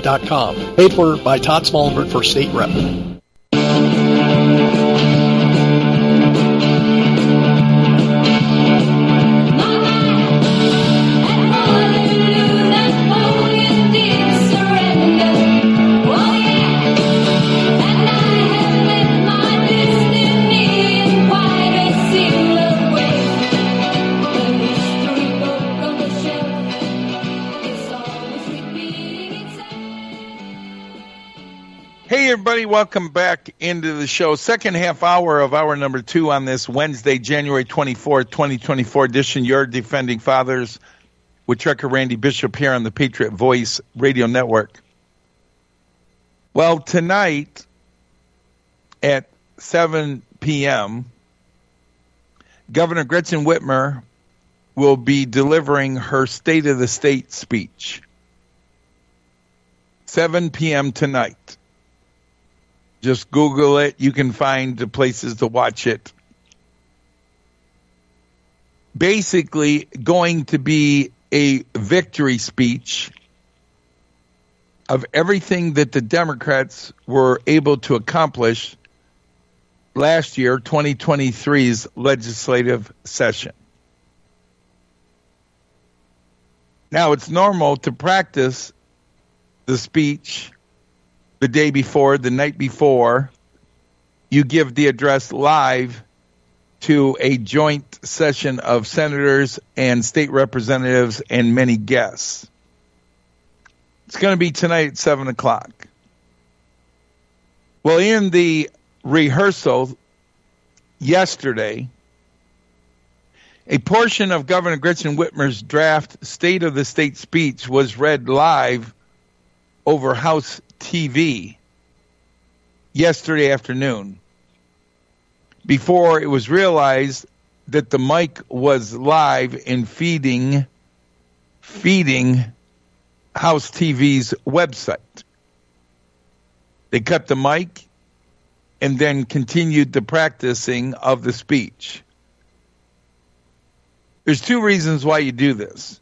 ToddSmallwood.com. Paid for by Todd Smallwood for State Rep. Hey, everybody, welcome back into the show. Second half hour of hour number 2 on this Wednesday, January 24th, 2024 edition. Your Defending Fathers with Trucker Randy Bishop here on the Patriot Voice Radio Network. Well, tonight at 7 p.m., Governor Gretchen Whitmer will be delivering her State of the State speech. 7 p.m. tonight. Just Google it. You can find the places to watch it. Basically, going to be a victory speech of everything that the Democrats were able to accomplish last year, 2023's legislative session. Now, it's normal to practice the speech the day before, the night before. You give the address live to a joint session of senators and state representatives and many guests. It's going to be tonight at 7 o'clock. Well, in the rehearsal yesterday, a portion of Governor Gretchen Whitmer's draft State of the State speech was read live over House TV yesterday afternoon before it was realized that the mic was live and feeding House TV's website. They cut the mic and then continued the practicing of the speech. There's two reasons why you do this.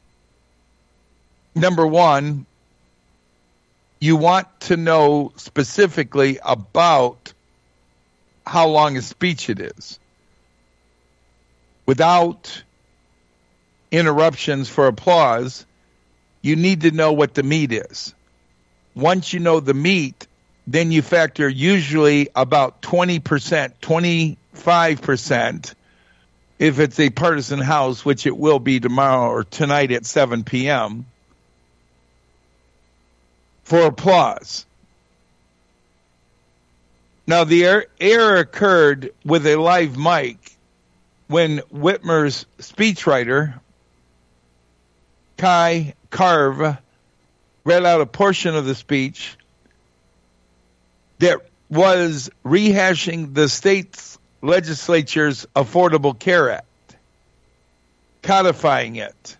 Number one, you want to know specifically about how long a speech it is without interruptions for applause. You need to know what the meat is. Once you know the meat, then you factor usually about 20%, 25%, if it's a partisan House, which it will be tomorrow or tonight at 7 p.m., for applause. Now, the error occurred with a live mic when Whitmer's speechwriter, Kai Carve, read out a portion of the speech that was rehashing the state's legislature's Affordable Care Act, codifying it,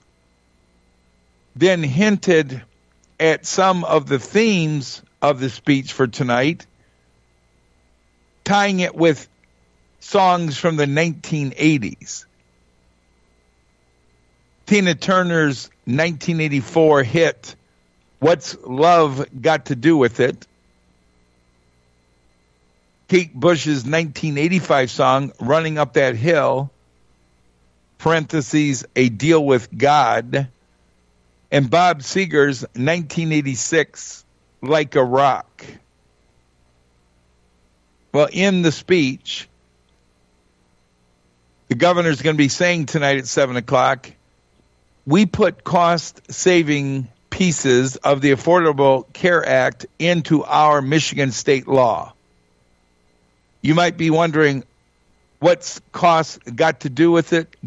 then hinted at some of the themes of the speech for tonight, tying it with songs from the 1980s. Tina Turner's 1984 hit, What's Love Got to Do with It? Kate Bush's 1985 song, Running Up That Hill, parentheses, A Deal with God, and Bob Seger's 1986, Like a Rock. Well, in the speech, the governor's going to be saying tonight at 7 o'clock, we put cost-saving pieces of the Affordable Care Act into our Michigan state law. You might be wondering, what's cost got to do with it?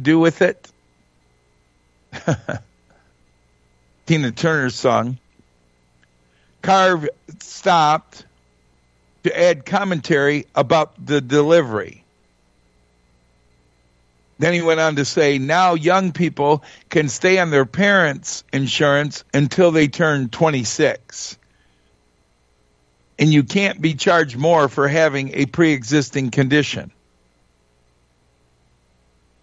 Tina Turner's song. Carve stopped to add commentary about the delivery. Then he went on to say, now young people can stay on their parents' insurance until they turn 26. And you can't be charged more for having a pre-existing condition.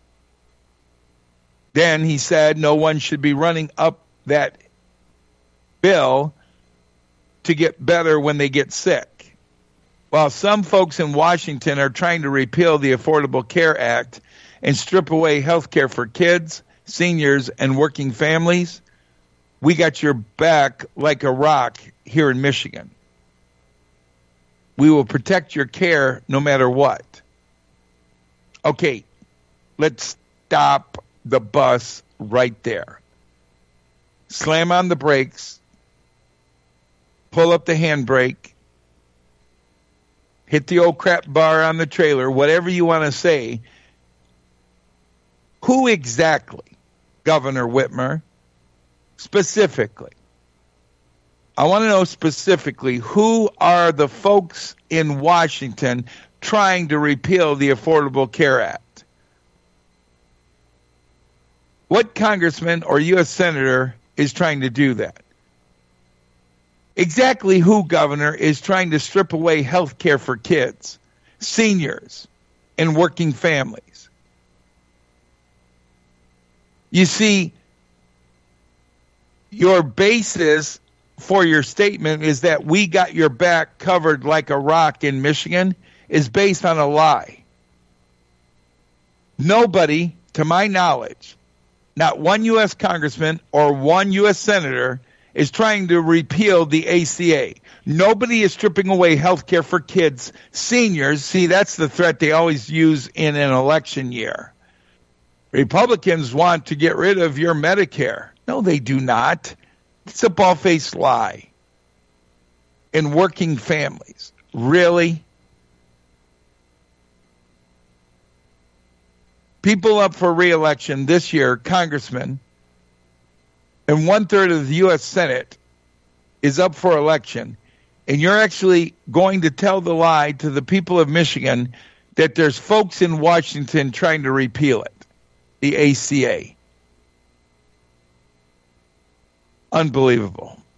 Then he said no one should be running up that bill to get better when they get sick. While some folks in Washington are trying to repeal the Affordable Care Act and strip away health care for kids, seniors, and working families, we got your back like a rock here in Michigan. We will protect your care no matter what. Okay, let's stop the bus right there. Slam on the brakes, pull up the handbrake, hit the old crap bar on the trailer, whatever you want to say. Who exactly, Governor Whitmer, specifically? I want to know specifically, who are the folks in Washington trying to repeal the Affordable Care Act? What congressman or U.S. senator is trying to do that? Exactly who, Governor, is trying to strip away health care for kids, seniors, and working families? You see, your basis for your statement is that we got your back covered like a rock in Michigan is based on a lie. Nobody, to my knowledge, not one U.S. congressman or one U.S. senator is trying to repeal the ACA. Nobody is stripping away health care for kids, seniors. See, that's the threat they always use in an election year. Republicans want to get rid of your Medicare. No, they do not. It's a bald-faced lie. In working families. Really? People up for re-election this year, congressmen, and 1/3 of the U.S. Senate is up for election, and you're actually going to tell the lie to the people of Michigan that there's folks in Washington trying to repeal it, the ACA. Unbelievable.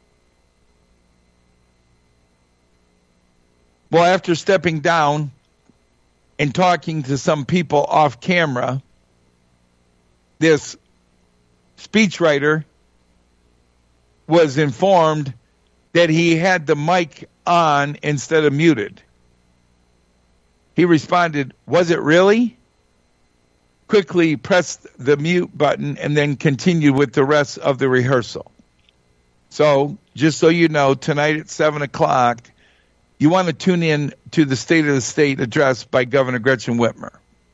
Well, after stepping down and talking to some people off camera, this speechwriter was informed that he had the mic on instead of muted. He responded, "Was it really?" Quickly pressed the mute button and then continued with the rest of the rehearsal. So, just so you know, tonight at 7 o'clock, you want to tune in to the State of the State address by Governor Gretchen Whitmer.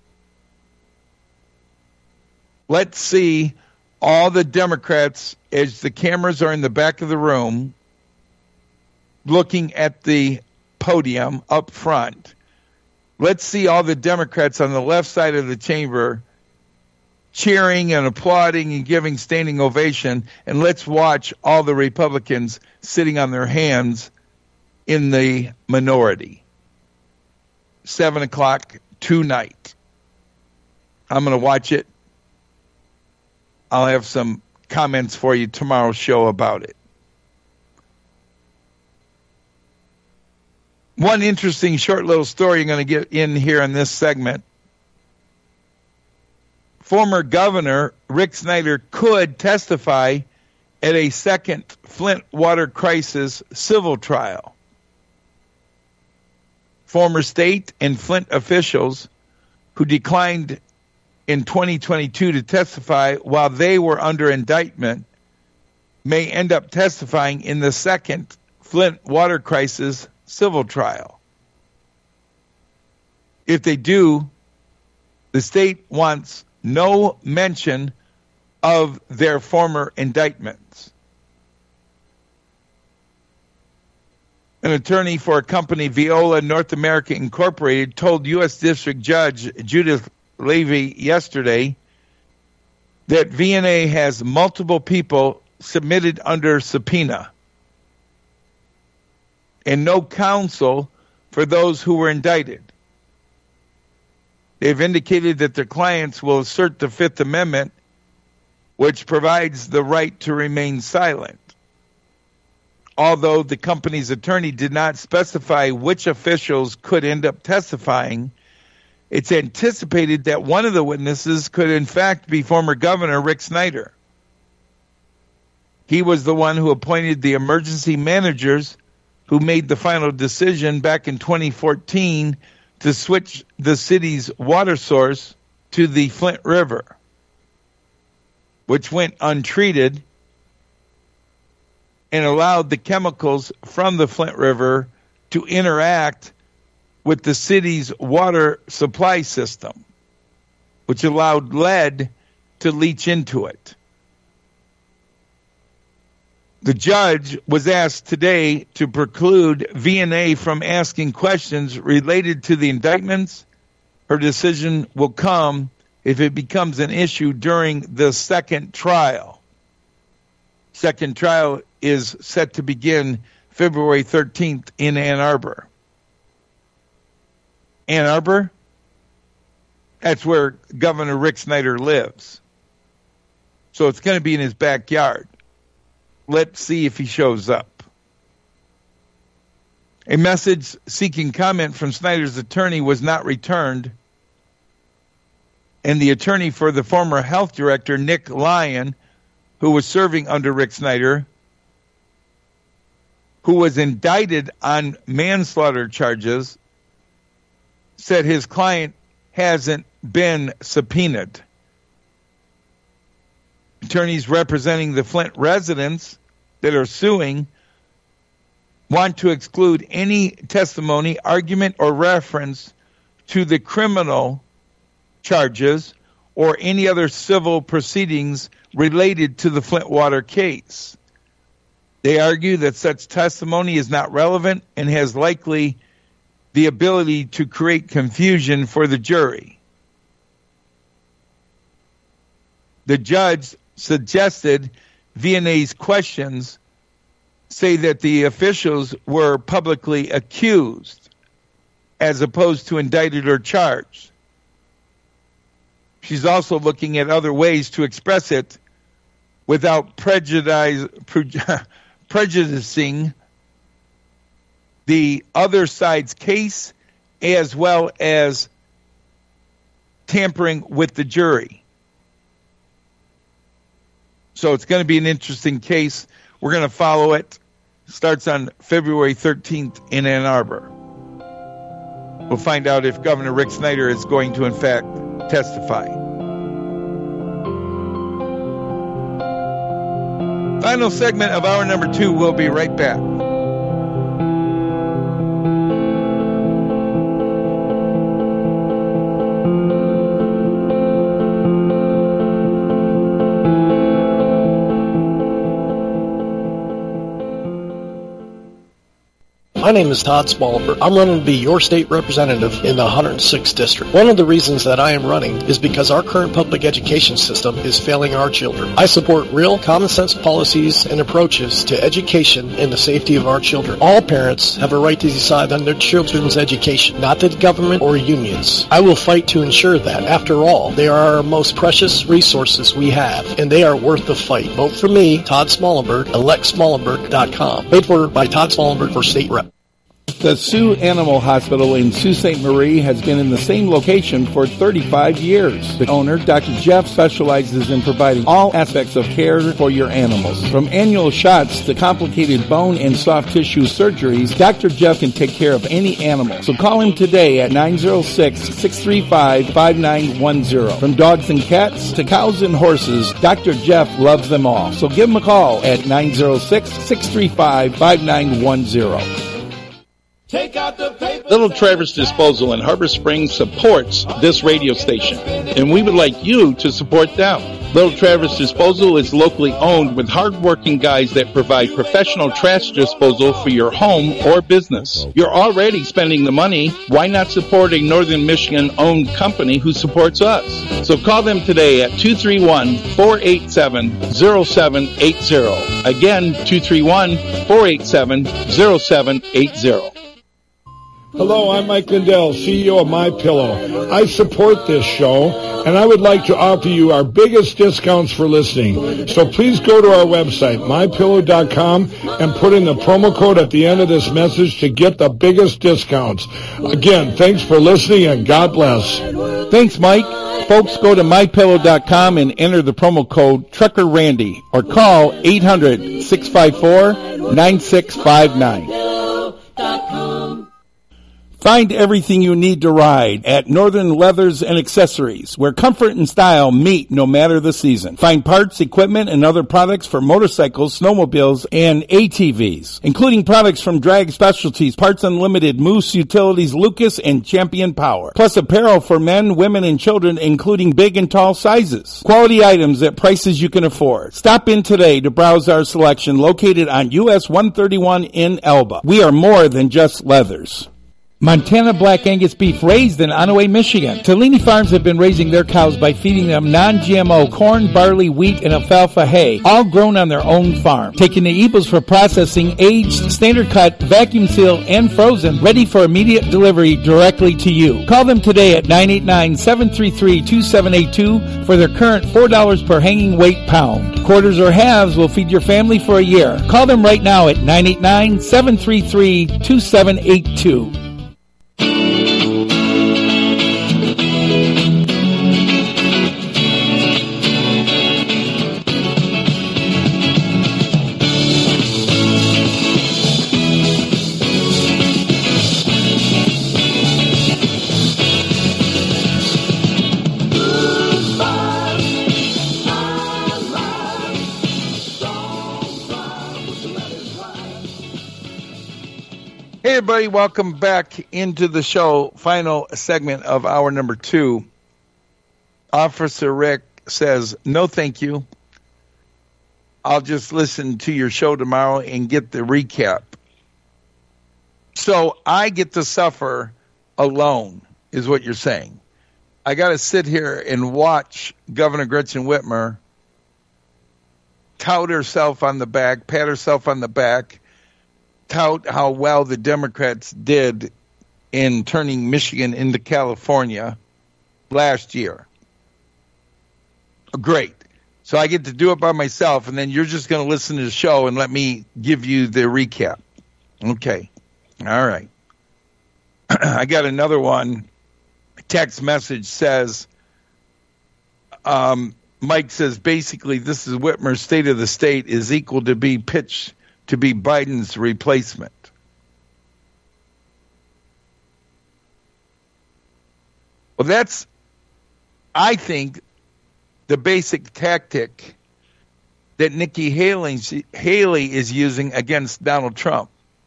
Let's see all the Democrats, as the cameras are in the back of the room, looking at the podium up front. Let's see all the Democrats on the left side of the chamber cheering and applauding and giving standing ovation, and let's watch all the Republicans sitting on their hands in the minority. 7 o'clock tonight. I'm going to watch it. I'll have some comments for you tomorrow's show about it. One interesting short little story I'm going to get in here in this segment. Former Governor Rick Snyder could testify at a second Flint water crisis civil trial. Former state and Flint officials who declined in 2022 to testify while they were under indictment may end up testifying in the second Flint water crisis civil trial. If they do, the state wants no mention of their former indictments. An attorney for a company, Viola North America Incorporated, told U.S. District Judge Judith Levy yesterday that VNA has multiple people submitted under subpoena and no counsel for those who were indicted. They've indicated that their clients will assert the Fifth Amendment, which provides the right to remain silent. Although the company's attorney did not specify which officials could end up testifying, it's anticipated that one of the witnesses could in fact be former Governor Rick Snyder. He was the one who appointed the emergency managers who made the final decision back in 2014 to switch the city's water source to the Flint River, which went untreated and allowed the chemicals from the Flint River to interact with the city's water supply system, which allowed lead to leach into it. The judge was asked today to preclude V&A from asking questions related to the indictments. Her decision will come if it becomes an issue during the second trial. Second trial is set to begin February 13th in Ann Arbor. Ann Arbor? That's where Governor Rick Snyder lives. So it's going to be in his backyard. Let's see if he shows up. A message seeking comment from Snyder's attorney was not returned, and the attorney for the former health director, Nick Lyon, who was serving under Rick Snyder, who was indicted on manslaughter charges, said his client hasn't been subpoenaed. Attorneys representing the Flint residents that are suing want to exclude any testimony, argument, or reference to the criminal charges or any other civil proceedings related to the Flint water case. They argue that such testimony is not relevant and has likely the ability to create confusion for the jury. The judge suggested V&A's questions say that the officials were publicly accused as opposed to indicted or charged. She's also looking at other ways to express it without prejudicing the other side's case as well as tampering with the jury. So it's going to be an interesting case. We're going to follow it. Starts on February 13th in Ann Arbor. We'll find out if Governor Rick Snyder is going to, in fact, testify. Final segment of hour number 2. We'll be right back. My name is Todd Smallberg. I'm running to be your state representative in the 106th District. One of the reasons that I am running is because our current public education system is failing our children. I support real, common sense policies and approaches to education and the safety of our children. All parents have a right to decide on their children's education, not the government or unions. I will fight to ensure that. After all, they are our most precious resources we have, and they are worth the fight. Vote for me, Todd Smallberg, electsmallenberg.com. Paid for by Todd Smallberg for state rep. The Sioux Animal Hospital in Sault Ste. Marie has been in the same location for 35 years. The owner, Dr. Jeff, specializes in providing all aspects of care for your animals. From annual shots to complicated bone and soft tissue surgeries, Dr. Jeff can take care of any animal. So call him today at 906-635-5910. From dogs and cats to cows and horses, Dr. Jeff loves them all. So give him a call at 906-635-5910. Take out the paper. Little Traverse Disposal in Harbor Springs supports this radio station, and we would like you to support them. Little Traverse Disposal is locally owned with hard-working guys that provide professional trash disposal for your home or business. You're already spending the money. Why not support a Northern Michigan-owned company who supports us? So call them today at 231-487-0780. Again, 231-487-0780. Hello, I'm Mike Lindell, CEO of MyPillow. I support this show, and I would like to offer you our biggest discounts for listening. So please go to our website, MyPillow.com, and put in the promo code at the end of this message to get the biggest discounts. Again, thanks for listening, and God bless. Thanks, Mike. Folks, go to MyPillow.com and enter the promo code Trucker Randy or call 800-654-9659. Find everything you need to ride at Northern Leathers and Accessories, where comfort and style meet no matter the season. Find parts, equipment, and other products for motorcycles, snowmobiles, and ATVs, including products from Drag Specialties, Parts Unlimited, Moose Utilities, Lucas, and Champion Power. Plus apparel for men, women, and children, including big and tall sizes. Quality items at prices you can afford. Stop in today to browse our selection located on US 131 in Elba. We are more than just leathers. Montana Black Angus beef raised in Onaway, Michigan. Tellini Farms have been raising their cows by feeding them non-GMO corn, barley, wheat, and alfalfa hay, all grown on their own farm. Taking the eagles for processing, aged, standard cut, vacuum sealed, and frozen, ready for immediate delivery directly to you. Call them today at 989-733-2782 for their current $4 per hanging weight pound. Quarters or halves will feed your family for a year. Call them right now at 989-733-2782. Hey, everybody, welcome back into the show. Final segment of hour number 2. Officer Rick says, no, thank you. I'll just listen to your show tomorrow and get the recap. So I get to suffer alone, is what you're saying. I got to sit here and watch Governor Gretchen Whitmer tout herself on the back, pat herself on the back, tout how well the Democrats did in turning Michigan into California last year. Great. So I get to do it by myself, and then you're just going to listen to the show and let me give you the recap. Okay. All right. I got another one. Text message says, Mike says, basically, this is Whitmer's State of the State is equal to be pitched to be Biden's replacement. Well, that's, I think, the basic tactic that Nikki Haley is using against Donald Trump.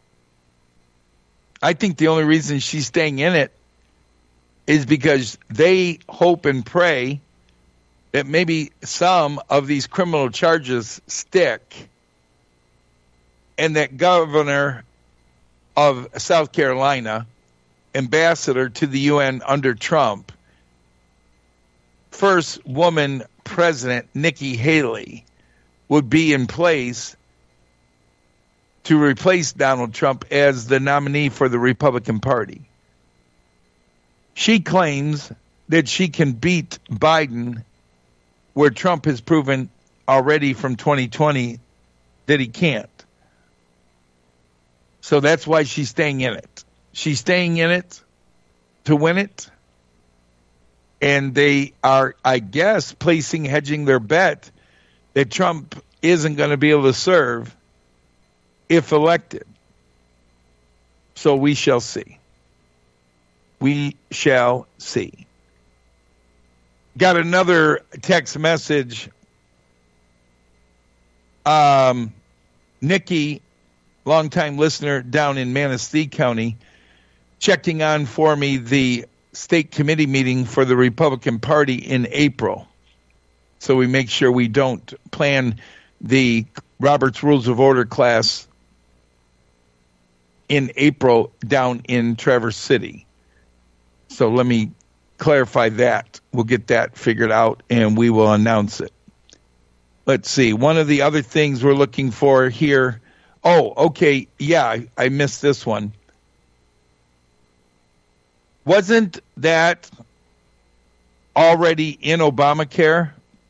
I think the only reason she's staying in it is because they hope and pray that maybe some of these criminal charges stick, and that governor of South Carolina, ambassador to the UN under Trump, first woman president Nikki Haley, would be in place to replace Donald Trump as the nominee for the Republican Party. She claims that she can beat Biden, where Trump has proven already from 2020 that he can't. So that's why she's staying in it. She's staying in it to win it. And they are, I guess, hedging their bet that Trump isn't going to be able to serve if elected. So we shall see. We shall see. Got another text message. Nikki, longtime listener down in Manistee County, checking on for me the state committee meeting for the Republican Party in April. So we make sure we don't plan the Robert's Rules of Order class in April down in Traverse City. So let me clarify that. We'll get that figured out and we will announce it. Let's see. One of the other things we're looking for here. Oh, okay. Yeah, I missed this one. Wasn't that already in Obamacare?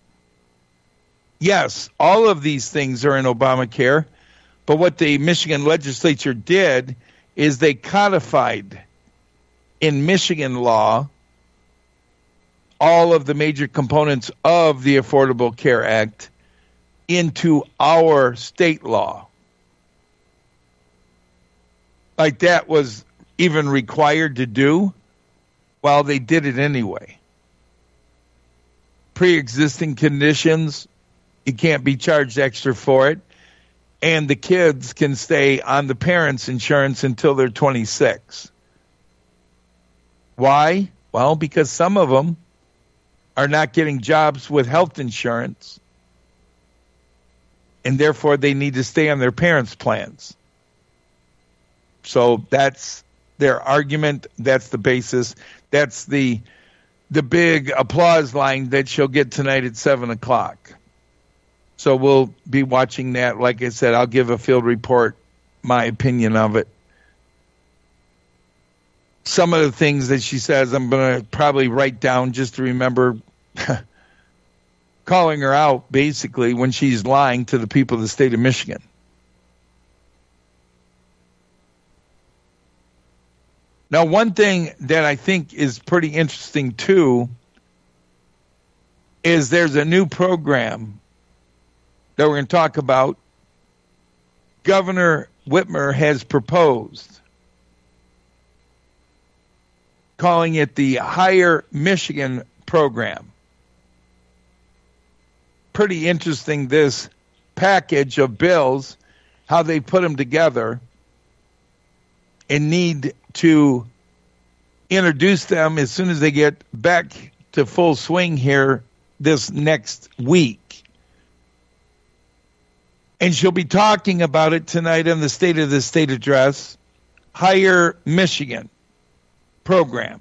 Yes, all of these things are in Obamacare, but what the Michigan legislature did is they codified in Michigan law all of the major components of the Affordable Care Act into our state law. Like that was even required to do, well, they did it anyway. Pre-existing conditions, you can't be charged extra for it, and the kids can stay on the parents' insurance until they're 26. Why? Well, because some of them are not getting jobs with health insurance, and therefore they need to stay on their parents' plans. So that's their argument. That's the basis. That's the big applause line that she'll get tonight at 7 o'clock. So we'll be watching that. Like I said, I'll give a field report, my opinion of it. Some of the things that she says I'm going to probably write down just to remember calling her out, basically, when she's lying to the people of the state of Michigan. Now, one thing that I think is pretty interesting, too, is there's a new program that we're going to talk about. Governor Whitmer has proposed, calling it the Higher Michigan Program. Pretty interesting, this package of bills, how they put them together, and need to introduce them as soon as they get back to full swing here this next week. And she'll be talking about it tonight in the State of the State address, Higher Michigan Program.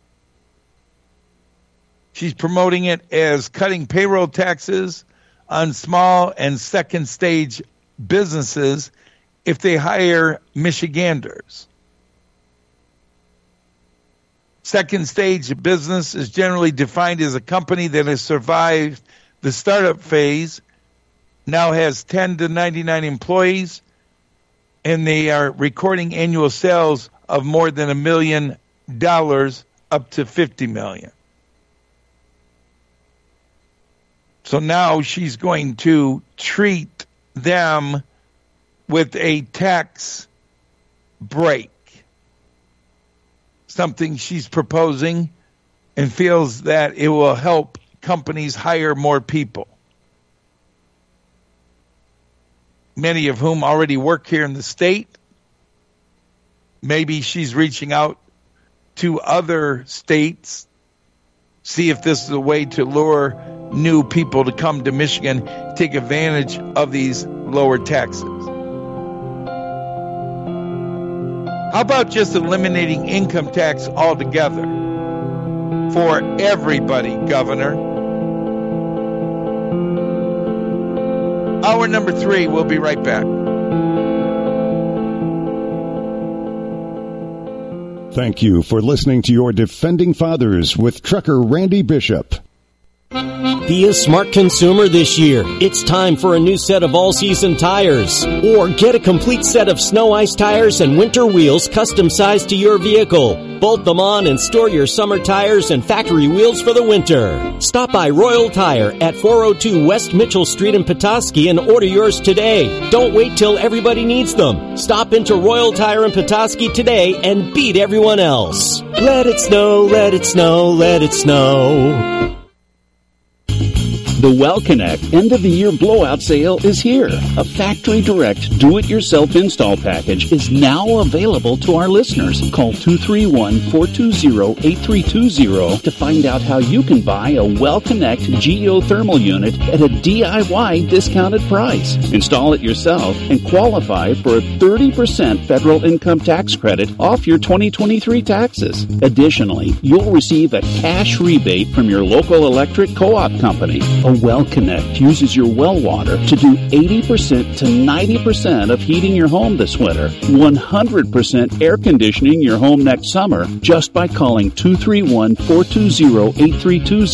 She's promoting it as cutting payroll taxes on small and second stage businesses if they hire Michiganders. Second stage business is generally defined as a company that has survived the startup phase, now has 10 to 99 employees, and they are recording annual sales of more than $1 million up to $50 million. So now she's going to treat them with a tax break, something she's proposing, and feels that it will help companies hire more people, many of whom already work here in the state. Maybe she's reaching out to other states, see if this is a way to lure new people to come to Michigan, take advantage of these lower taxes. How about just eliminating income tax altogether for everybody, Governor? Hour number 3, we'll be right back. Thank you for listening to your Defending Fathers with Trucker Randy Bishop. Be a smart consumer this year. It's time for a new set of all-season tires. Or get a complete set of snow ice tires and winter wheels custom-sized to your vehicle. Bolt them on and store your summer tires and factory wheels for the winter. Stop by Royal Tire at 402 West Mitchell Street in Petoskey and order yours today. Don't wait till everybody needs them. Stop into Royal Tire in Petoskey today and beat everyone else. Let it snow, let it snow, let it snow. The WellConnect end-of-the-year blowout sale is here. A factory-direct do-it-yourself install package is now available to our listeners. Call 231-420-8320 to find out how you can buy a WellConnect geothermal unit at a DIY discounted price. Install it yourself and qualify for a 30% federal income tax credit off your 2023 taxes. Additionally, you'll receive a cash rebate from your local electric co-op company. A Well Connect uses your well water to do 80% to 90% of heating your home this winter, 100% air conditioning your home next summer, just by calling 231-420-8320